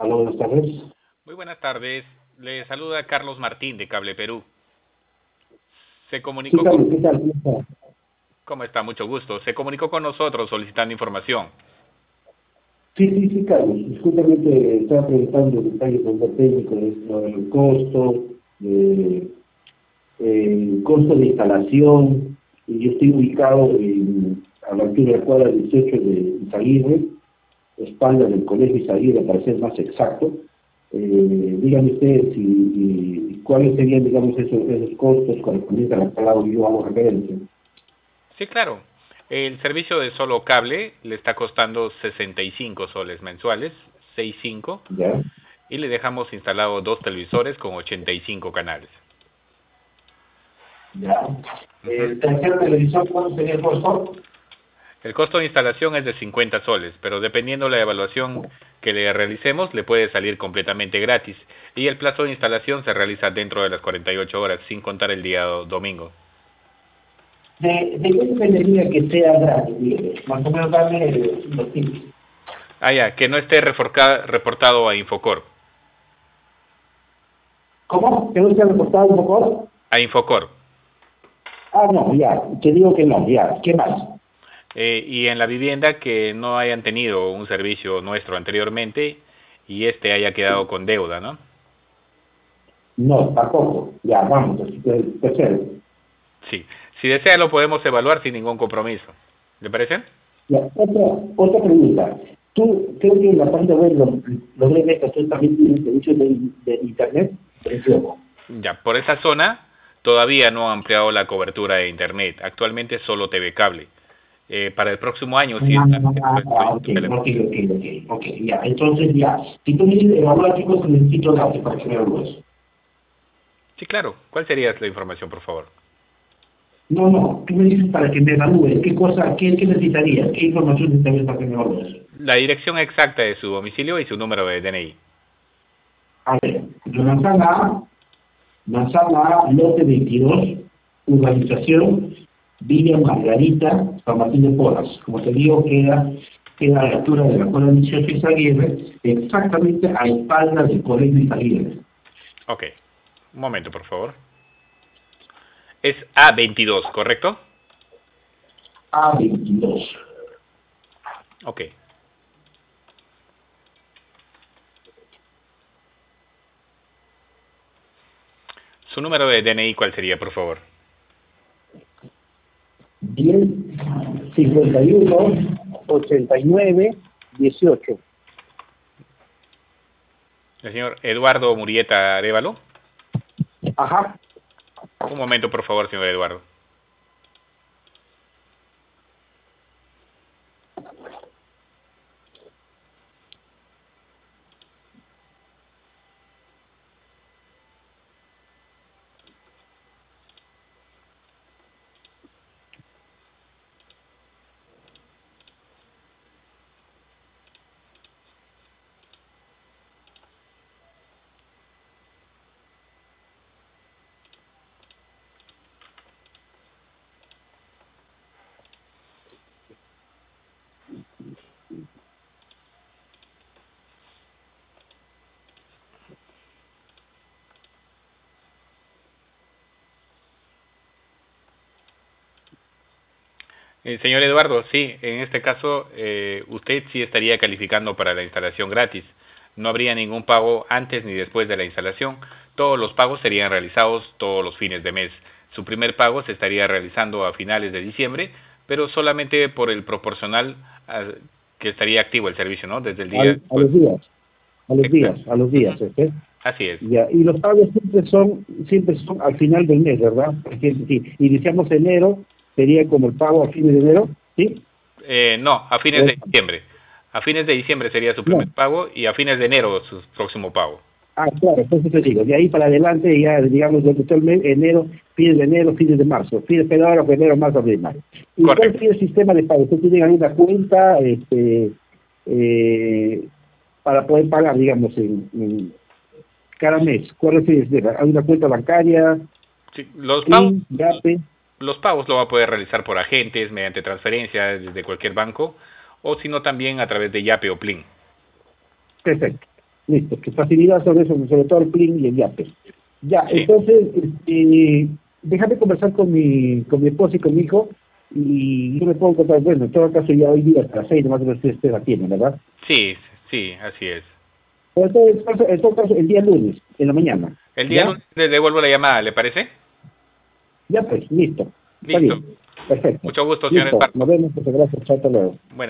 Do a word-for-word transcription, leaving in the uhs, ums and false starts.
Hola, buenas tardes. Muy buenas tardes. Le saluda Carlos Martín de Cable Perú. Se ¿Qué comunicó con... tal? ¿Qué tal? ¿Cómo está? ¿Cómo está? Mucho gusto. Se comunicó con nosotros solicitando información. Sí, sí, sí, Carlos. Discúlpame que estaba preguntando detalles de lo técnico, de lo del costo, de, eh, el costo de instalación. Y yo estoy ubicado en, a la altura de la cuadra dieciocho de Izaguirre, espalda del Colegio Izaguirre, para ser más exacto. Eh, dígame usted si, y, cuáles serían, digamos, esos, esos costos correspondientes a la cual yo hago referencia. Sí, claro. El servicio de solo cable le está costando sesenta y cinco soles mensuales, sesenta y cinco, ¿Ya? y le dejamos instalado dos televisores con ochenta y cinco canales. Ya. Ujú. El tercer televisor, ¿cuánto sería el costo? El costo de instalación es de cincuenta soles, pero dependiendo la evaluación que le realicemos, le puede salir completamente gratis. Y el plazo de instalación se realiza dentro de las cuarenta y ocho horas, sin contar el día domingo. ¿De, de qué dependería que sea gratis? Dígame, más o menos darme eh, los tips. Ah, ya, que no esté reporca- reportado a Infocor. ¿Cómo? ¿Que no se ha reportado un poco? A Infocor. Ah, no, ya, te digo que no, ya. ¿Qué más? Eh, y en la vivienda que no hayan tenido un servicio nuestro anteriormente y este haya quedado con deuda, ¿no? No, tampoco. Ya, vamos, el tercero. Sí. Si desea lo podemos evaluar sin ningún compromiso. ¿Le parece? Ya, otra, otra pregunta. Tú, creo que en la página web lo- logré ver que tú también tienes servicios de, de internet. Precioso. Ya, por esa zona todavía no ha ampliado la cobertura de internet. Actualmente solo T V cable. Eh, para el próximo año sí está Ah, ah, ok, ok, ok, ok, ok, ya. Entonces, ya. Si tú me dices evaluar qué cosas necesito darte para que me evalúes. Sí, claro. ¿Cuál sería la información, por favor? No, no, tú me dices para que me evalúes, qué cosa, qué, qué necesitarías, qué información necesitarías para que me evalúes. La dirección exacta de su domicilio y su número de D N I. A ver, la manzana A, manzana A, lote veintidós, urbanización, Villa Margarita, San Martín de Porras. Como te digo, queda, queda a la altura de la Cola dieciocho Izaguirre, exactamente a espaldas del Colegio Izaguirre. Ok. Un momento, por favor. Es A veintidós, ¿correcto? A veintidós. Ok. ¿Su número de D N I cuál sería, por favor? diez, cincuenta y uno, ochenta y nueve, dieciocho. El señor Eduardo Murieta Arévalo. Ajá. Un momento, por favor, señor Eduardo. Eh, señor Eduardo, sí, en este caso eh, usted sí estaría calificando para la instalación gratis. No habría ningún pago antes ni después de la instalación. Todos los pagos serían realizados todos los fines de mes. Su primer pago se estaría realizando a finales de diciembre, pero solamente por el proporcional a, que estaría activo el servicio, ¿no? Desde el A, día, a pues, los días, a los días, exacto. a los Ujú. días, ¿eh? Así es. Ya, y los pagos siempre son, siempre son al final del mes, ¿verdad? Porque si iniciamos enero, sería como el pago a fines de enero, ¿sí? Eh, no, a fines O- de diciembre. A fines de diciembre sería su no, primer pago y a fines de enero su próximo pago. ah, claro, entonces te digo, de ahí para adelante ya, digamos, donde está el mes, enero, fines de enero, fines de marzo, fines de enero, enero, marzo, abril, mayo. ¿Y cuál Correcto. sería el sistema de pago? ¿Ustedes tienen alguna cuenta este, eh, para poder pagar, digamos, en, en cada mes? ¿Cuál es el sistema? ¿Hay una cuenta bancaria, Sí, los pagos, PLIN, YAPE? los pagos lo va a poder realizar por agentes, mediante transferencia desde cualquier banco, o si no también a través de Yape o Plin. Perfecto. Listo, que facilidad sobre eso, sobre todo el P L I N y el YAPE. Ya, Sí. entonces, este, déjame conversar con mi, con mi esposa y con mi hijo, y yo me puedo contar, bueno, en todo caso ya hoy día hasta las seis, nomás que ustedes la tienen, ¿verdad? Sí, sí, así es. Pero en todo caso, en todo caso, el día lunes, en la mañana, El día ¿ya? lunes le devuelvo la llamada, ¿le parece? Ya pues, listo, está Listo. bien, perfecto. Mucho gusto, señor Listo, Eduardo. nos vemos, pues gracias, chao, hasta luego. Bueno.